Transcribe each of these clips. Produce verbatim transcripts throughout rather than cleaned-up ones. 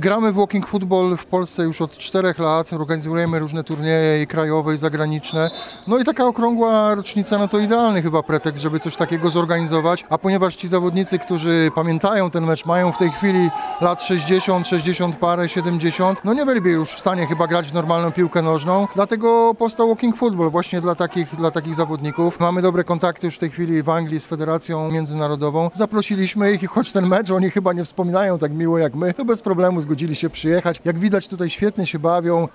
Gramy w walking football w Polsce już od czterech lat, organizujemy różne turnieje i krajowe i zagraniczne. No i taka okrągła rocznica no to idealny chyba pretekst, żeby coś takiego zorganizować, a ponieważ ci zawodnicy, którzy pamiętają ten mecz, mają w tej chwili lat sześćdziesiąt, sześćdziesiąt parę, siedemdziesiąt, no nie byliby już w stanie chyba grać w normalną piłkę nożną, dlatego powstał walking football właśnie dla takich, dla takich zawodników. Mamy dobre kontakty już w tej chwili w Anglii z Federacją Międzynarodową. Zaprosiliśmy ich i choć ten mecz oni chyba nie wspominają tak miło jak my, to bez problemu zgodzili się przyjechać. Jak widać tutaj świetnie się bawią.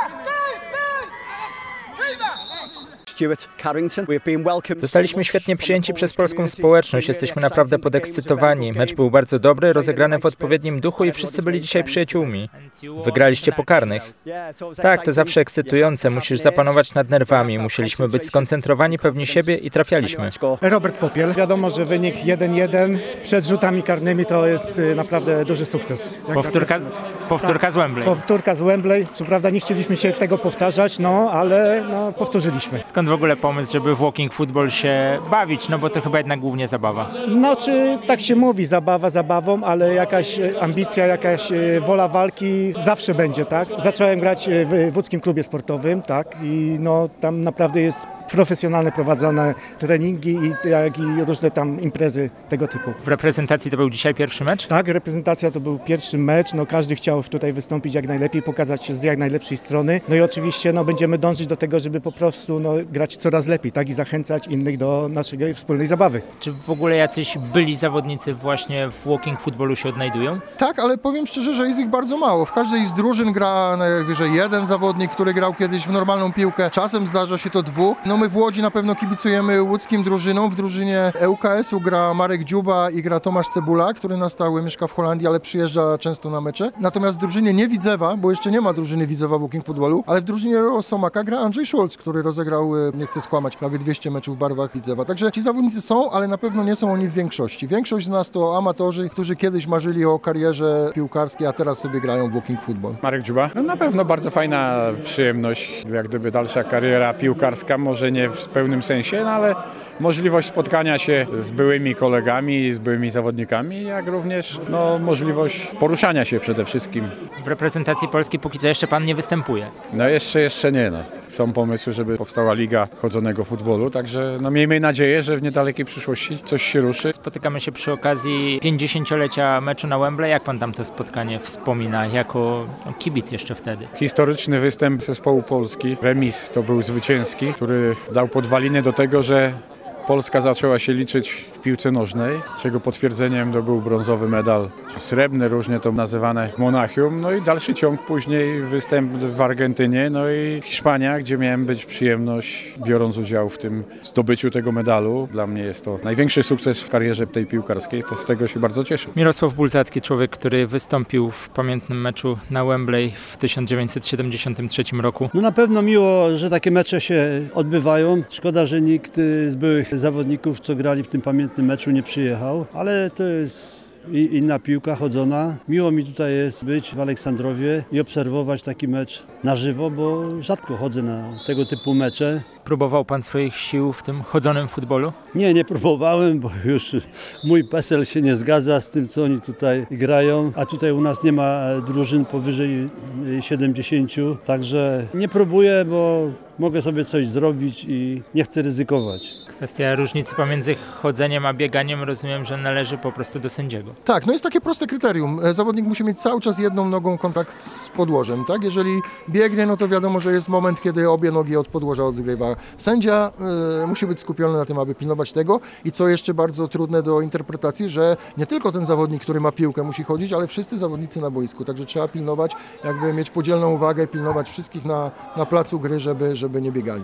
Zostaliśmy świetnie przyjęci przez polską społeczność, jesteśmy naprawdę podekscytowani. Mecz był bardzo dobry, rozegrany w odpowiednim duchu i wszyscy byli dzisiaj przyjaciółmi. Wygraliście po karnych. Tak, to zawsze ekscytujące, musisz zapanować nad nerwami, musieliśmy być skoncentrowani, pewni siebie i trafialiśmy. Robert Popiel, wiadomo, że wynik jeden jeden przed rzutami karnymi to jest naprawdę duży sukces. Powtórka, powtórka z Wembley. Powtórka z Wembley, co prawda nie chcieliśmy się tego powtarzać, no ale no, powtórzyliśmy. Skąd w ogóle pomysł, żeby w walking football się bawić, no bo to chyba jednak głównie zabawa. No czy tak się mówi, zabawa zabawą, ale jakaś ambicja, jakaś wola walki zawsze będzie, tak? Zacząłem grać w łódzkim klubie sportowym, tak? I no tam naprawdę jest profesjonalnie prowadzone treningi i, jak i różne tam imprezy tego typu. W reprezentacji to był dzisiaj pierwszy mecz? Tak, reprezentacja to był pierwszy mecz, no każdy chciał tutaj wystąpić jak najlepiej, pokazać się z jak najlepszej strony. No i oczywiście no, będziemy dążyć do tego, żeby po prostu no, grać coraz lepiej, tak? I zachęcać innych do naszej wspólnej zabawy. Czy w ogóle jacyś byli zawodnicy właśnie w walking footballu się odnajdują? Tak, ale powiem szczerze, że jest ich bardzo mało. W każdej z drużyn gra najwyżej jeden zawodnik, który grał kiedyś w normalną piłkę. Czasem zdarza się to dwóch. No my w Łodzi na pewno kibicujemy łódzkim drużynom. W drużynie E U K S-u gra Marek Dziuba i gra Tomasz Cebula, który na stałe mieszka w Holandii, ale przyjeżdża często na mecze. Natomiast w drużynie nie Widzewa, bo jeszcze nie ma drużyny Widzewa w walking footballu, ale w drużynie Rosomaka gra Andrzej Schulz, który rozegrał, nie chcę skłamać, prawie dwieście meczów w barwach Widzewa. Także ci zawodnicy są, ale na pewno nie są oni w większości. Większość z nas to amatorzy, którzy kiedyś marzyli o karierze piłkarskiej, a teraz sobie grają w walking football. Marek Dziuba. No na pewno bardzo fajna przyjemność, jak gdyby dalsza kariera piłkarska, może nie w pełnym sensie, no ale możliwość spotkania się z byłymi kolegami, z byłymi zawodnikami, jak również no, możliwość poruszania się przede wszystkim. W reprezentacji Polski póki co jeszcze pan nie występuje. No jeszcze, jeszcze nie. No. Są pomysły, żeby powstała Liga Chodzonego Futbolu, także no, miejmy nadzieję, że w niedalekiej przyszłości coś się ruszy. Spotykamy się przy okazji pięćdziesięciolecia meczu na Wembley. Jak pan tam to spotkanie wspomina jako no, kibic jeszcze wtedy? Historyczny występ zespołu Polski, remis to był zwycięski, który dał podwaliny do tego, że Polska zaczęła się liczyć w piłce nożnej, czego potwierdzeniem to był brązowy medal, czy srebrny, różnie to nazywane w Monachium. No i dalszy ciąg później występ w Argentynie, no i Hiszpania, gdzie miałem być przyjemność, biorąc udział w tym zdobyciu tego medalu. Dla mnie jest to największy sukces w karierze tej piłkarskiej, to z tego się bardzo cieszę. Mirosław Bulzacki, człowiek, który wystąpił w pamiętnym meczu na Wembley w tysiąc dziewięćset siedemdziesiątym trzecim roku. No na pewno miło, że takie mecze się odbywają. Szkoda, że nikt z byłych zawodników, co grali w tym pamiętnym meczu, nie przyjechał, ale to jest i inna piłka chodzona. Miło mi tutaj jest być w Aleksandrowie i obserwować taki mecz na żywo, bo rzadko chodzę na tego typu mecze. Próbował pan swoich sił w tym chodzonym futbolu? Nie, nie próbowałem, bo już mój PESEL się nie zgadza z tym, co oni tutaj grają, a tutaj u nas nie ma drużyn powyżej siedemdziesięciu, także nie próbuję, bo mogę sobie coś zrobić i nie chcę ryzykować. Kwestia różnicy pomiędzy chodzeniem a bieganiem, rozumiem, że należy po prostu do sędziego. Tak, no jest takie proste kryterium. Zawodnik musi mieć cały czas jedną nogą kontakt z podłożem, tak? Jeżeli biegnie, no to wiadomo, że jest moment, kiedy obie nogi od podłoża odgrywa. Sędzia y, musi być skupiony na tym, aby pilnować tego i co jeszcze bardzo trudne do interpretacji, że nie tylko ten zawodnik, który ma piłkę, musi chodzić, ale wszyscy zawodnicy na boisku, także trzeba pilnować, jakby mieć podzielną uwagę, pilnować wszystkich na, na placu gry, żeby, żeby nie biegali.